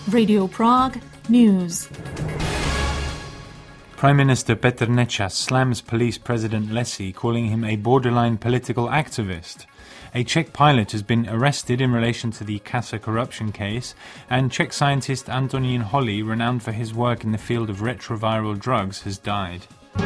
Radio Prague News. Prime Minister Petr Nečas slams police president Lesy, calling him a borderline political activist. A Czech pilot has been arrested in relation to the CASA corruption case, and Czech scientist Antonín Holý, renowned for his work in the field of retroviral drugs, has died.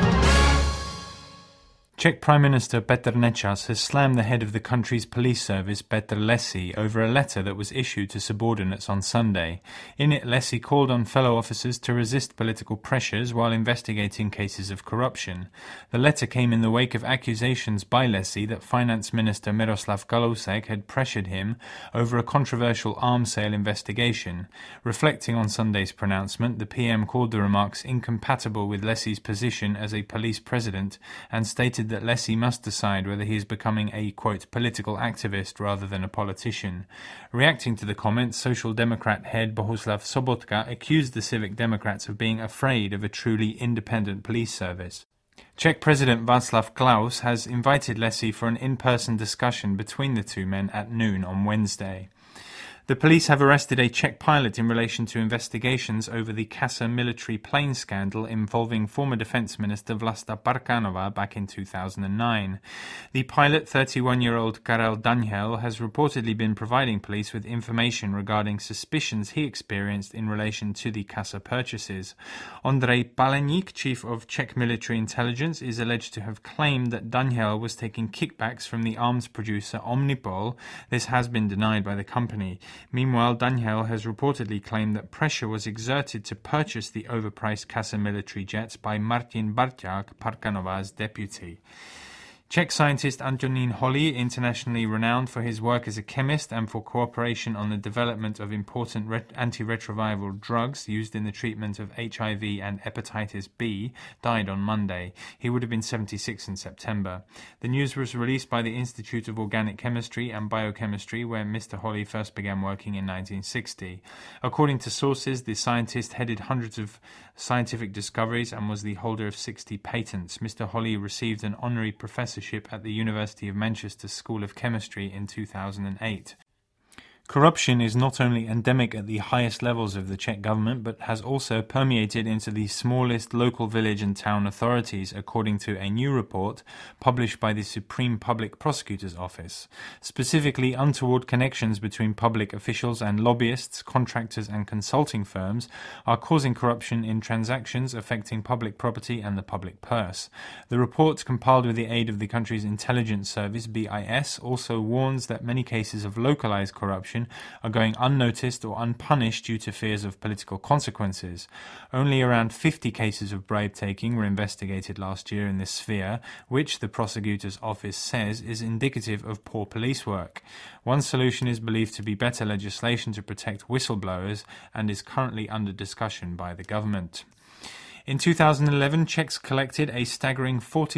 Czech Prime Minister Petr Nečas has slammed the head of the country's police service, Petr Lesy, over a letter that was issued to subordinates on Sunday. In it, Lesy called on fellow officers to resist political pressures while investigating cases of corruption. The letter came in the wake of accusations by Lesy that Finance Minister Miroslav Kalousek had pressured him over a controversial arms sale investigation. Reflecting on Sunday's pronouncement, the PM called the remarks incompatible with Lesy's position as a police president and stated that Lesy must decide whether he is becoming a, quote, political activist rather than a politician. Reacting to the comments, Social Democrat head Bohuslav Sobotka accused the Civic Democrats of being afraid of a truly independent police service. Czech President Václav Klaus has invited Lesy for an in-person discussion between the two men at noon on Wednesday. The police have arrested a Czech pilot in relation to investigations over the CASA military plane scandal involving former Defence Minister Vlasta Parkanova back in 2009. The pilot, 31-year-old Karel Daniel, has reportedly been providing police with information regarding suspicions he experienced in relation to the CASA purchases. Ondrej Paleník, chief of Czech military intelligence, is alleged to have claimed that Daniel was taking kickbacks from the arms producer Omnipol. This has been denied by the company. Meanwhile, Daniel has reportedly claimed that pressure was exerted to purchase the overpriced CASA military jets by Martin Barťák, Parkanova's deputy. Czech scientist Antonín Holý, internationally renowned for his work as a chemist and for cooperation on the development of important antiretroviral drugs used in the treatment of HIV and hepatitis B, died on Monday. He would have been 76 in September. The news was released by the Institute of Organic Chemistry and Biochemistry, where Mr. Holý first began working in 1960. According to sources, the scientist headed hundreds of scientific discoveries and was the holder of 60 patents. Mr. Holý received an honorary professorship at the University of Manchester School of Chemistry in 2008. Corruption is not only endemic at the highest levels of the Czech government, but has also permeated into the smallest local village and town authorities, according to a new report published by the Supreme Public Prosecutor's Office. Specifically, untoward connections between public officials and lobbyists, contractors and consulting firms are causing corruption in transactions affecting public property and the public purse. The report, compiled with the aid of the country's intelligence service, BIS, also warns that many cases of localized corruption are going unnoticed or unpunished due to fears of political consequences. Only around 50 cases of bribe-taking were investigated last year in this sphere, which the prosecutor's office says is indicative of poor police work. One solution is believed to be better legislation to protect whistleblowers and is currently under discussion by the government. In 2011, Czechs collected a staggering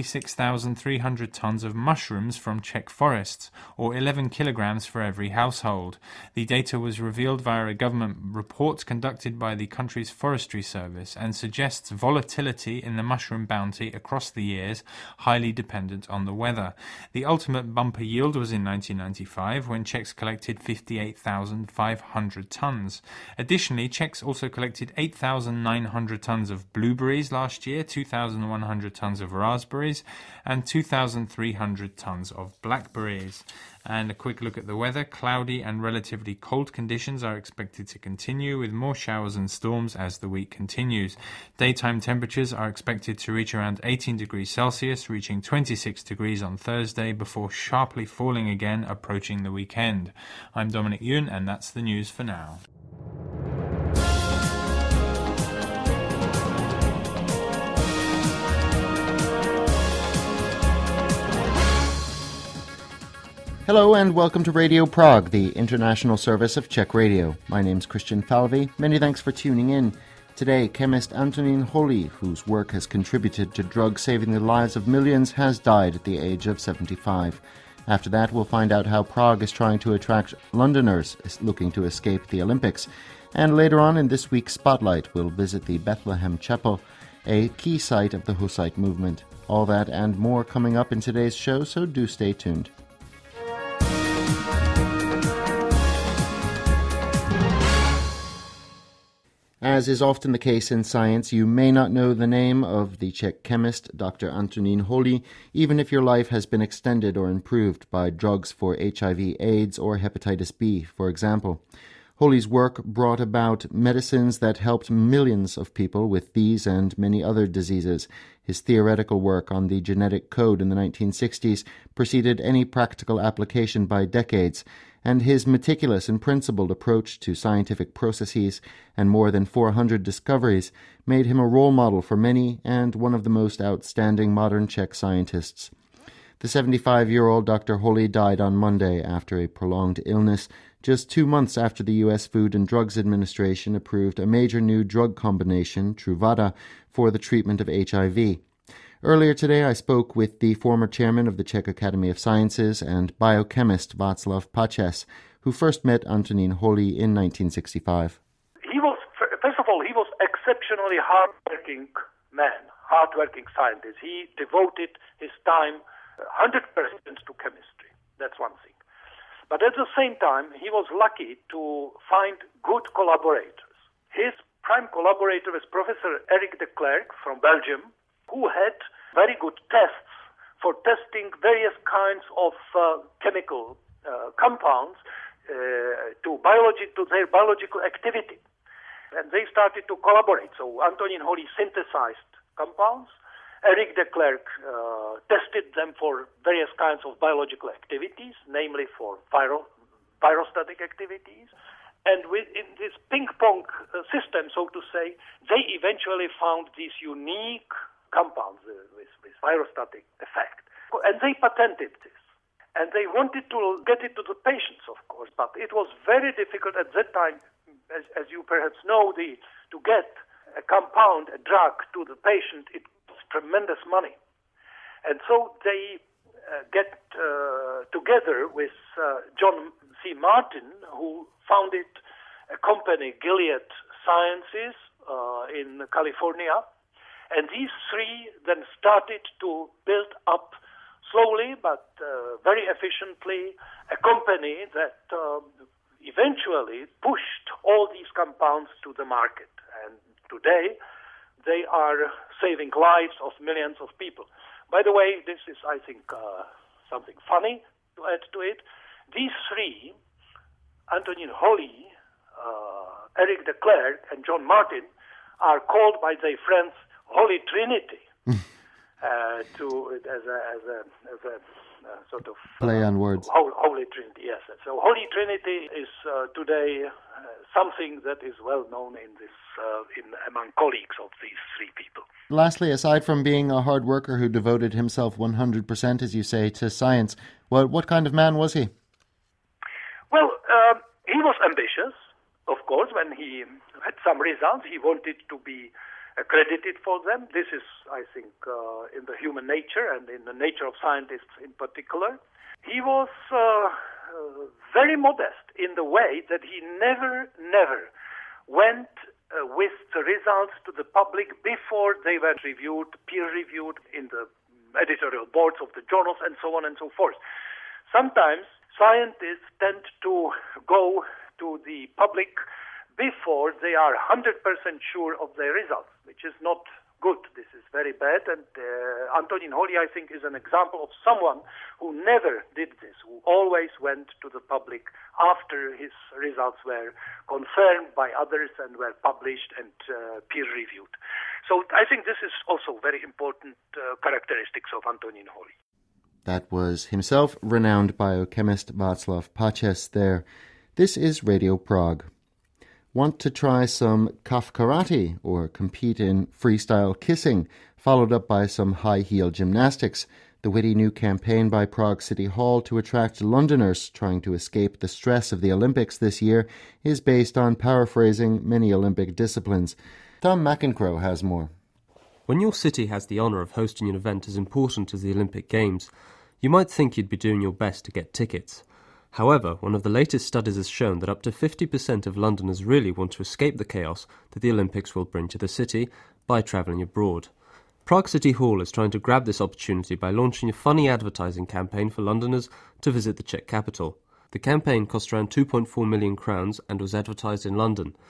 46,300 tons of mushrooms from Czech forests, or 11 kilograms for every household. The data was revealed via a government report conducted by the country's forestry service and suggests volatility in the mushroom bounty across the years, highly dependent on the weather. The ultimate bumper yield was in 1995, when Czechs collected 58,500 tons. Additionally, Czechs also collected 8,900 tons of blueberries last year, 2,100 tons of raspberries, and 2,300 tons of blackberries. And a quick look at the weather. Cloudy and relatively cold conditions are expected to continue, with more showers and storms as the week continues. Daytime temperatures are expected to reach around 18 degrees Celsius, reaching 26 degrees on Thursday, before sharply falling again approaching the weekend. I'm Dominic Yun, and that's the news for now. Hello and welcome to Radio Prague, the international service of Czech Radio. My name's Christian Falvey. Many thanks for tuning in. Today, chemist Antonín Holý, whose work has contributed to drugs saving the lives of millions, has died at the age of 75. After that, we'll find out how Prague is trying to attract Londoners looking to escape the Olympics. And later on in this week's Spotlight, we'll visit the Bethlehem Chapel, a key site of the Hussite movement. All that and more coming up in today's show, so do stay tuned. As is often the case in science, you may not know the name of the Czech chemist, Dr. Antonín Holý, even if your life has been extended or improved by drugs for HIV/AIDS or hepatitis B, for example. Holý's work brought about medicines that helped millions of people with these and many other diseases. His theoretical work on the genetic code in the 1960s preceded any practical application by decades, and his meticulous and principled approach to scientific processes and more than 400 discoveries made him a role model for many and one of the most outstanding modern Czech scientists. The 75-year-old Dr. Holý died on Monday after a prolonged illness, just 2 months after the U.S. Food and Drugs Administration approved a major new drug combination, Truvada, for the treatment of HIV. Earlier today, I spoke with the former chairman of the Czech Academy of Sciences and biochemist Václav Pačes, who first met Antonín Holý in 1965. First of all, he was exceptionally hard-working man, hard-working scientist. He devoted his time 100% to chemistry. That's one thing. But at the same time, he was lucky to find good collaborators. His prime collaborator was Professor Eric de Clercq from Belgium, who had very good tests for testing various kinds of chemical compounds to their biological activity. And they started to collaborate. So Antonín Holý synthesized compounds. Eric de Clercq tested them for various kinds of biological activities, namely for virostatic activities. And in this ping-pong system, so to say, they eventually found these unique compounds with virostatic effect. And they patented this. And they wanted to get it to the patients, of course, but it was very difficult at that time, as you perhaps know, to get a compound, a drug, to the patient. It was tremendous money. And so they get together with John C. Martin, who founded a company, Gilead Sciences, in California. And these three then started to build up slowly but very efficiently a company that eventually pushed all these compounds to the market. And today they are saving lives of millions of people. By the way, this is, I think, something funny to add to it. These three, Antonín Holý, Eric de Clercq, and John Martin, are called by their friends Holy Trinity, as a sort of play on words. Holy Trinity, yes. So Holy Trinity is today something that is well known among colleagues of these three people. Lastly, aside from being a hard worker who devoted himself 100%, as you say, to science, what kind of man was he? Well, he was ambitious, of course. When he had some results, he wanted to be accredited for them. This is, I think, in the human nature and in the nature of scientists in particular. He was very modest in the way that he never went with the results to the public before they were peer-reviewed in the editorial boards of the journals and so on and so forth. Sometimes scientists tend to go to the public before they are 100% sure of their results, which is not good. This is very bad. And Antonín Holý, I think, is an example of someone who never did this, who always went to the public after his results were confirmed by others and were published and peer-reviewed. So I think this is also very important characteristics of Antonín Holý. That was himself, renowned biochemist Václav Pačes there. This is Radio Prague. Want to try some kafkarate or compete in freestyle kissing, followed up by some high-heel gymnastics? The witty new campaign by Prague City Hall to attract Londoners trying to escape the stress of the Olympics this year is based on paraphrasing many Olympic disciplines. Tom McEncroe has more. When your city has the honour of hosting an event as important as the Olympic Games, you might think you'd be doing your best to get tickets. However, one of the latest studies has shown that up to 50% of Londoners really want to escape the chaos that the Olympics will bring to the city by travelling abroad. Prague City Hall is trying to grab this opportunity by launching a funny advertising campaign for Londoners to visit the Czech capital. The campaign cost around 2.4 million crowns and was advertised in London.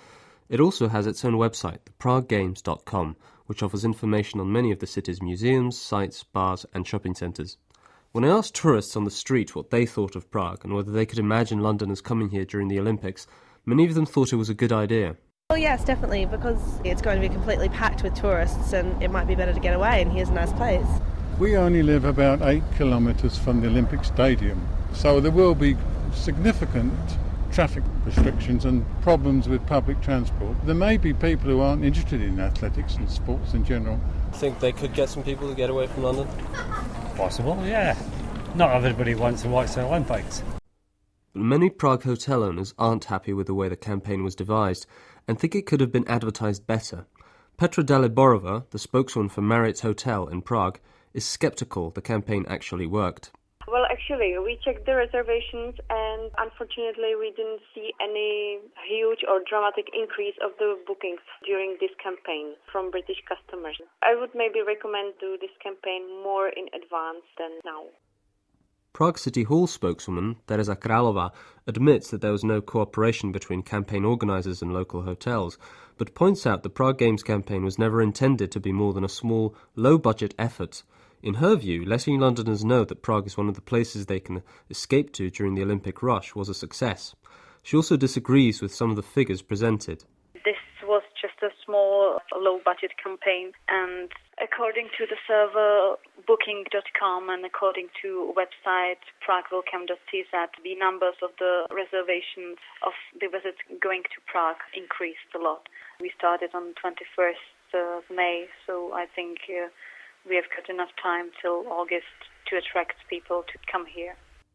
It also has its own website, thepraguegames.com, which offers information on many of the city's museums, sites, bars and shopping centres. When I asked tourists on the street what they thought of Prague and whether they could imagine Londoners coming here during the Olympics, many of them thought it was a good idea. Well, yes, definitely, because it's going to be completely packed with tourists and it might be better to get away, and here's a nice place. We only live about 8 kilometres from the Olympic Stadium, so there will be significant traffic restrictions and problems with public transport. There may be people who aren't interested in athletics and sports in general. Think they could get some people to get away from London? Possible, yeah. Not everybody wants to watch the Olympics. But many Prague hotel owners aren't happy with the way the campaign was devised and think it could have been advertised better. Petra Daliborova, the spokeswoman for Marriott's Hotel in Prague, is sceptical the campaign actually worked. Well, actually, we checked the reservations and unfortunately we didn't see any huge or dramatic increase of the bookings during this campaign from British customers. I would maybe recommend do this campaign more in advance than now. Prague City Hall spokeswoman Teresa Králova admits that there was no cooperation between campaign organisers and local hotels, but points out the Prague Games campaign was never intended to be more than a small, low-budget effort. In her view, letting Londoners know that Prague is one of the places they can escape to during the Olympic rush was a success. She also disagrees with some of the figures presented. This was just a small, low-budget campaign, and according to the server booking.com and according to website praguewillcome.cz, the numbers of the reservations of the visits going to Prague increased a lot. We started on 21st of May, so I think we have got enough time till August to attract people to come here.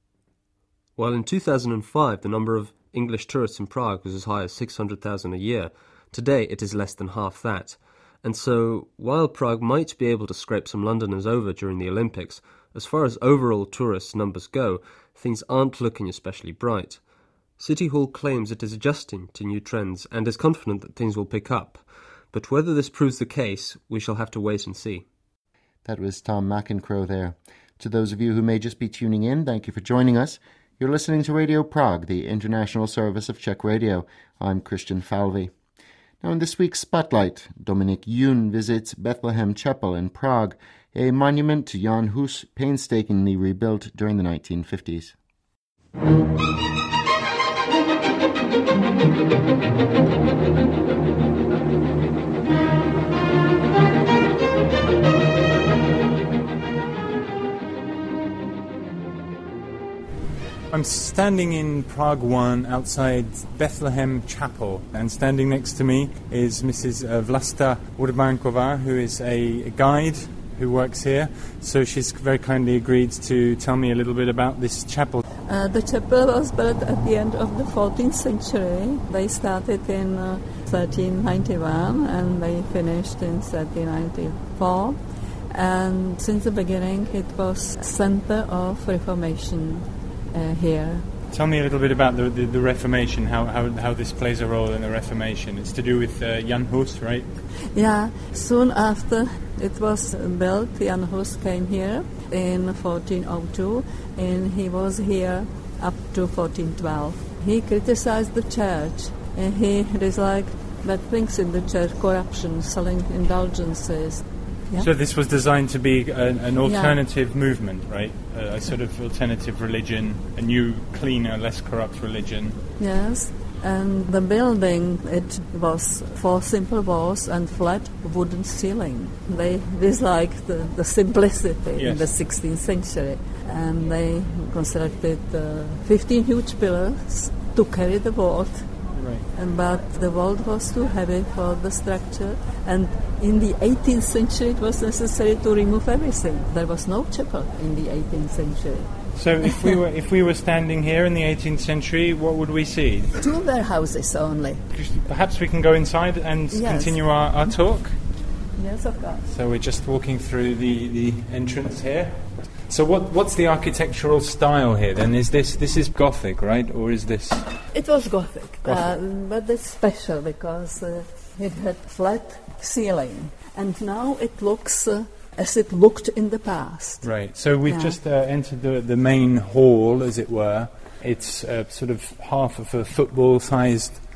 While in 2005 the number of English tourists in Prague was as high as 600,000 a year, today it is less than half that. And so, while Prague might be able to scrape some Londoners over during the Olympics, as far as overall tourist numbers go, things aren't looking especially bright. City Hall claims it is adjusting to new trends and is confident that things will pick up. But whether this proves the case, we shall have to wait and see. That was Tom McEncrow there. To those of you who may just be tuning in, thank you for joining us. You're listening to Radio Prague, the international service of Czech Radio. I'm Christian Falvey. Now in this week's Spotlight, Dominik Jun visits Bethlehem Chapel in Prague, a monument to Jan Hus painstakingly rebuilt during the 1950s. I'm standing in Prague 1 outside Bethlehem Chapel, and standing next to me is Mrs. Vlasta Urbankova, who is a guide who works here. So she's very kindly agreed to tell me a little bit about this chapel. The chapel was built at the end of the 14th century. They started in 1391 and they finished in 1394. And since the beginning it was center of Reformation here. Tell me a little bit about the Reformation, how this plays a role in the Reformation. It's to do with Jan Hus, right? Yeah, soon after it was built, Jan Hus came here in 1402 and he was here up to 1412. He criticized the church and he disliked bad things in the church, corruption, selling indulgences. Yeah. So this was designed to be an alternative movement, right? A sort of alternative religion, a new, cleaner, less corrupt religion. Yes, and the building, it was 4 simple walls and flat wooden ceiling. They disliked the simplicity in the 16th century. And they constructed 15 huge pillars to carry the vault. Right. But the vault was too heavy for the structure, and in the 18th century it was necessary to remove everything. There was no chapel in the 18th century. So if we were standing here in the 18th century, what would we see? 2 warehouses only. Perhaps we can go inside and continue our talk? Yes, of course. So we're just walking through the entrance here. So what's the architectural style here then? Is this is Gothic, right? Or is this... It was Gothic. But it's special because it had flat ceiling. And now it looks as it looked in the past. Right. So we've just entered the main hall, as it were. It's sort of half of a football-sized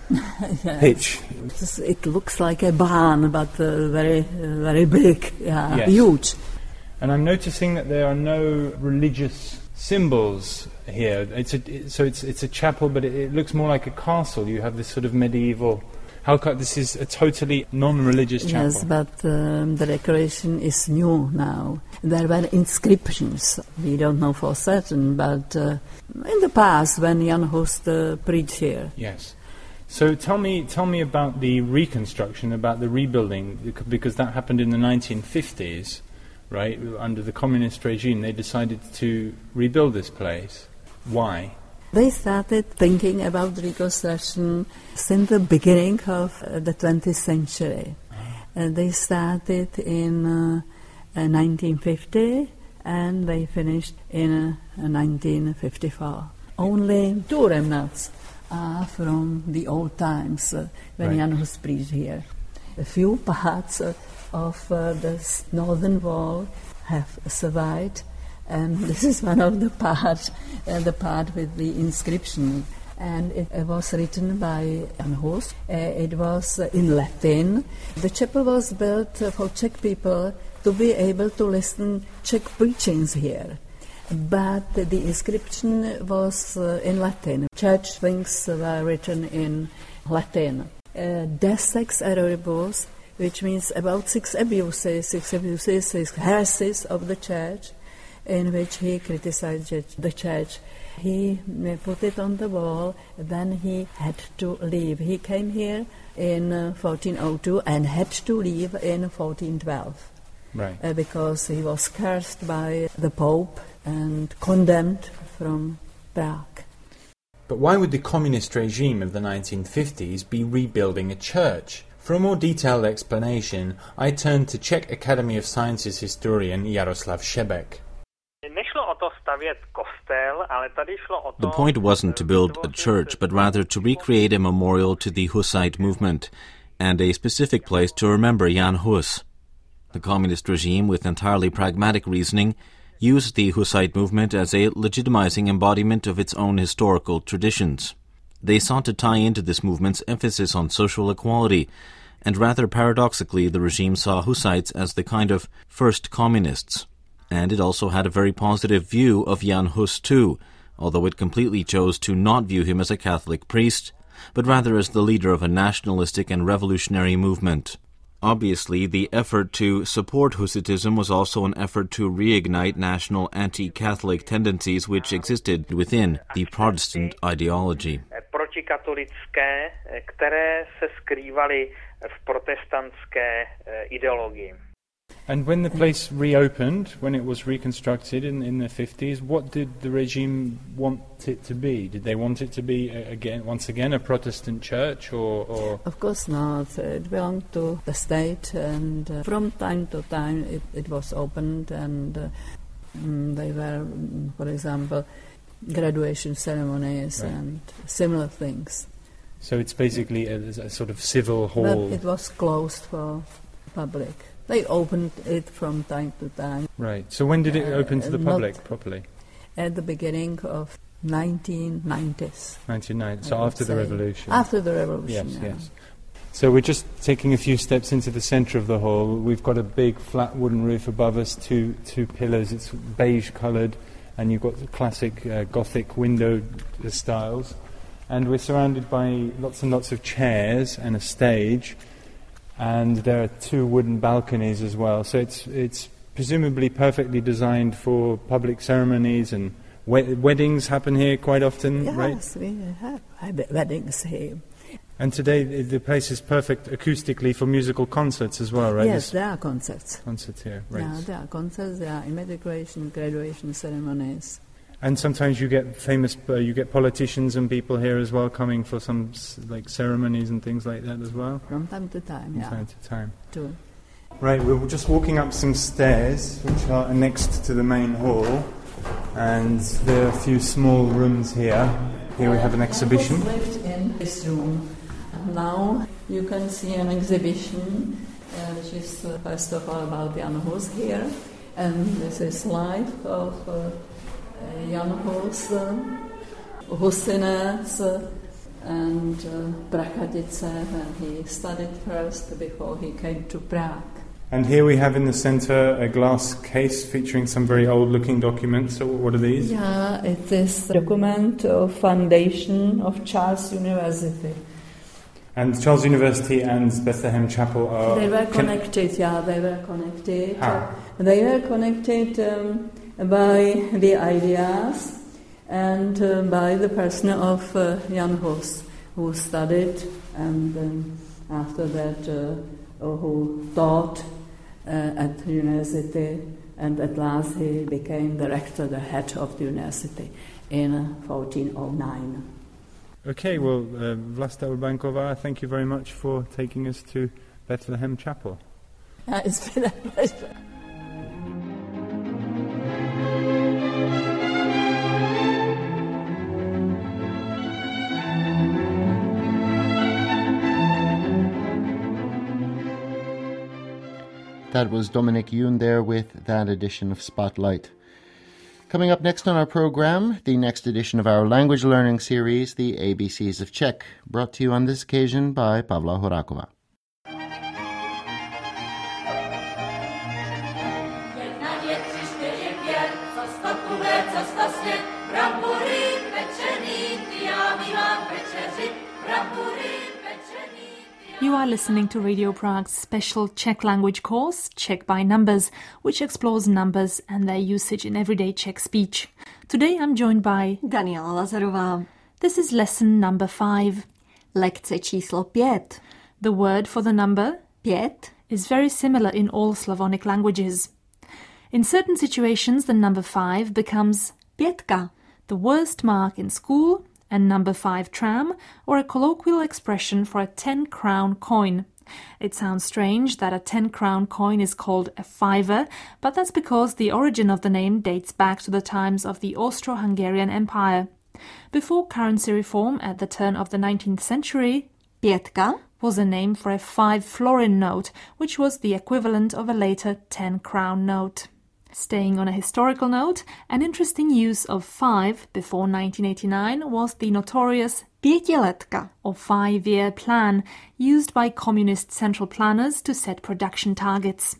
Yes. pitch. It looks like a barn, but very big, Yes. huge. And I'm noticing that there are no religious symbols here. It's a chapel, but it looks more like a castle. You have this sort of medieval. This is a totally non-religious chapel. Yes, but the decoration is new now. There were inscriptions. We don't know for certain, but in the past, when Jan Hus preached here. Yes. So tell me about the reconstruction, about the rebuilding, because that happened in the 1950s, right? Under the communist regime, they decided to rebuild this place. Why? They started thinking about reconstruction since the beginning of the 20th century. They started in 1950 and they finished in 1954. Only two remnants are from the old times when Jan Hus preached here. A few parts of the northern wall have survived, and this is one of the parts, the part with the inscription. And it was written by Jan Hus. It was in Latin. The chapel was built for Czech people to be able to listen Czech preachings here. But the inscription was in Latin. Church things were written in Latin. De sex erroribus, which means about six heresies of the church, in which he criticized the church. He put it on the wall, then he had to leave. He came here in 1402 and had to leave in 1412. Right. Because he was cursed by the Pope and condemned from Prague. But why would the communist regime of the 1950s be rebuilding a church? For a more detailed explanation, I turned to Czech Academy of Sciences historian Jaroslav Šebek. The point wasn't to build a church, but rather to recreate a memorial to the Hussite movement and a specific place to remember Jan Hus. The communist regime, with entirely pragmatic reasoning, used the Hussite movement as a legitimizing embodiment of its own historical traditions. They sought to tie into this movement's emphasis on social equality, and rather paradoxically the regime saw Hussites as the kind of first communists. And it also had a very positive view of Jan Hus too, although it completely chose to not view him as a Catholic priest, but rather as the leader of a nationalistic and revolutionary movement. Obviously, the effort to support Hussitism was also an effort to reignite national anti-Catholic tendencies which existed within the Protestant ideology. Protikatolické, které se skrývaly v protestantské ideologii. And when the place reopened, when it was reconstructed in the 50s, what did the regime want it to be? Did they want it to be, once again, a Protestant church? Or? Of course not. It belonged to the state, and from time to time it was opened, and they were, for example, graduation ceremonies and similar things. So it's basically a sort of civil hall. But it was closed for public. They opened it from time to time. Right. So when did it open to the public properly? At the beginning of 1990s. 1990. So after the revolution. After the revolution. Yes, yes. So we're just taking a few steps into the centre of the hall. We've got a big flat wooden roof above us, two pillars. It's beige coloured, and you've got the classic Gothic window styles. And we're surrounded by lots and lots of chairs and a stage. And there are two wooden balconies as well. So it's presumably perfectly designed for public ceremonies, and weddings happen here quite often, right? Yes, we have weddings here. And today the place is perfect acoustically for musical concerts as well, right? Yes, there are concerts. Concerts here, right. Yeah, there are concerts, there are immigration, graduation ceremonies. And sometimes you get politicians and people here as well coming for some like ceremonies and things like that as well? From time to time, From time to time. Too. Right, we're just walking up some stairs which are next to the main hall, and there are a few small rooms here. Here we have an exhibition. I was lived in this room. Now you can see an exhibition which is first of all about Jan Hus here, and this is life of Jan Hus, Husinec, and Prachatice, and he studied first before he came to Prague. And here we have in the centre a glass case featuring some very old-looking documents. So what are these? Yeah, it is a document of foundation of Charles University. And Charles University and Bethlehem Chapel are... They were connected, they were connected. How? They were connected by the ideas and by the person of Jan Hus, who studied and after that who taught at the university, and at last he became the rector, the head of the university in 1409. Okay, well, Vlasta Urbankova, thank you very much for taking us to Bethlehem Chapel. It's been a pleasure. That was Dominic Yoon there with that edition of Spotlight. Coming up next on our program, the next edition of our language learning series, the ABCs of Czech, brought to you on this occasion by Pavla Horáková. You are listening to Radio Prague's special Czech language course, Czech by Numbers, which explores numbers and their usage in everyday Czech speech. Today I'm joined by Daniela Lazarová. This is lesson number 5. Lekce číslo 5. The word for the number 5 is very similar in all Slavonic languages. In certain situations, the number 5 becomes pětka, the worst mark in school, and number 5 tram, or a colloquial expression for a 10-crown coin. It sounds strange that a 10-crown coin is called a fiver, but that's because the origin of the name dates back to the times of the Austro-Hungarian Empire. Before currency reform at the turn of the 19th century, pětka was a name for a 5-florin note, which was the equivalent of a later 10-crown note. Staying on a historical note, an interesting use of 5 before 1989 was the notorious pětiletka, or 5-year plan, used by communist central planners to set production targets.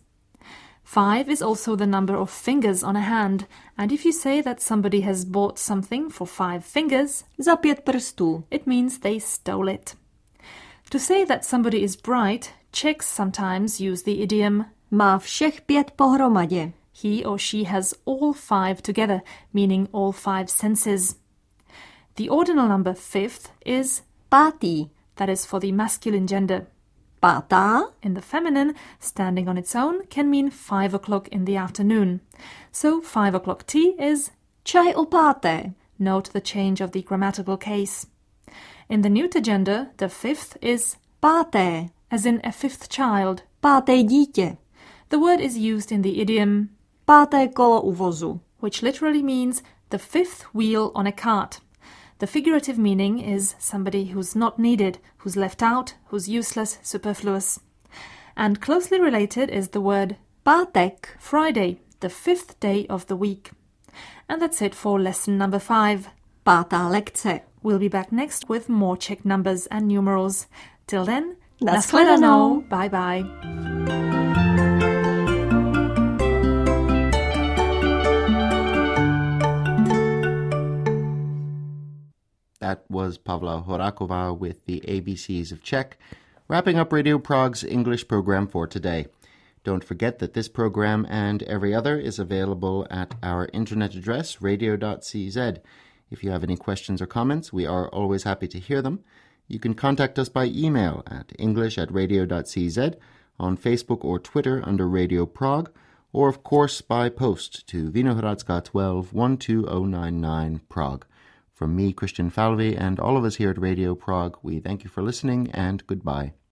5 is also the number of fingers on a hand, and if you say that somebody has bought something for 5 fingers, za 5 prstů, it means they stole it. To say that somebody is bright, Czechs sometimes use the idiom má všech 5 pohromadě. He or she has all 5 together, meaning all 5 senses. The ordinal number 5th is pátý, that is for the masculine gender. Pátá, in the feminine, standing on its own, can mean 5 o'clock in the afternoon. So 5 o'clock tea is čaj o páté. Note the change of the grammatical case. In the neuter gender, the 5th is páté, as in a 5th child. Páté dítě. The word is used in the idiom páté kolo u vozu, which literally means the 5th wheel on a cart. The figurative meaning is somebody who's not needed, who's left out, who's useless, superfluous. And closely related is the word pátek, Friday, the 5th day of the week. And that's it for lesson number 5. Pátá lekce. We'll be back next with more Czech numbers and numerals. Till then, nashledanou. Bye-bye. That was Pavla Horáková with the ABCs of Czech, wrapping up Radio Prague's English program for today. Don't forget that this program and every other is available at our internet address, radio.cz. If you have any questions or comments, we are always happy to hear them. You can contact us by email at english@radio.cz, on Facebook or Twitter under Radio Prague, or of course by post to Vinohradska 12 12099 Prague. From me, Christian Falvey, and all of us here at Radio Prague, we thank you for listening and goodbye.